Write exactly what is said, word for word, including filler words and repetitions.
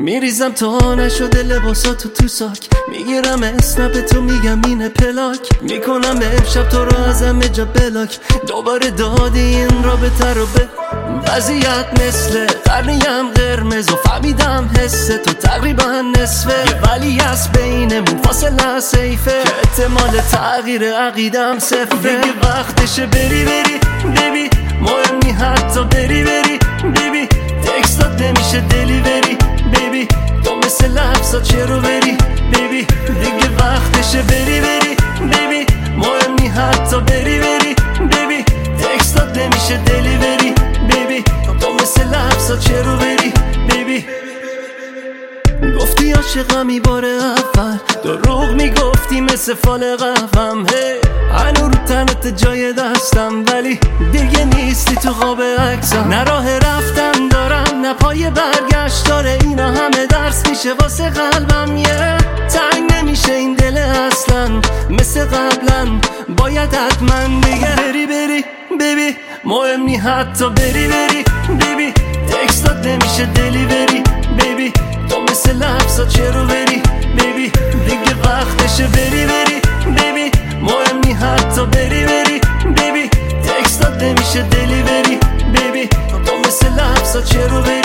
میریزم تا نشده لباساتو تو ساک، میگیرم اسنپ تو میگم اینه پلاک، میکنم امشب تو رو از همه جا بلاک. دوباره دادی این رابطه رو به وضعیت مثل قرنیم قرمز و فهمیدم حس تو تقریبا نصفه، ولی از بینمون فاصله سیفه که احتمال تغییر عقیدم صفره. دیگه وقتشه بری بری بیبی، مهم نی حتی بری بری بیبی، تکستات نمیشه دلیوری بیبی، تو مثل لفظا چرا بری بیبی. دیگه وقتشه بری بری بیبی، مهم نی حتی بری بری بیبی، تکستات نمیشه دلیوری بیبی، تو مثل لفظا چرا بری بیبی. گفتی عاشقمی بار اول، دروغ میگفتی مثل فال قهوم، هی هنو رو تنت جای دستم، ولی دیگه نیستی تو خواب عکسم. نه راه رفتن دارم نه پای برگشت داره، اینا همه درس میشه واسه قلبم. یه تنگ نمیشه این دل اصلا مثل قبلا، باید حتما دیگه بری بری بیبی، مهم نی حتی بری بری بیبی، تکستات نمیشه دلیوری بیبی، تو مثل لفظا چرا بری بیبی. دیگه وقتشه بری بری بیبی، مهم نی حتی بری بری بیبی، تکستات نمیشه دلیوری بیبی، تو مثل لفظا چرا بری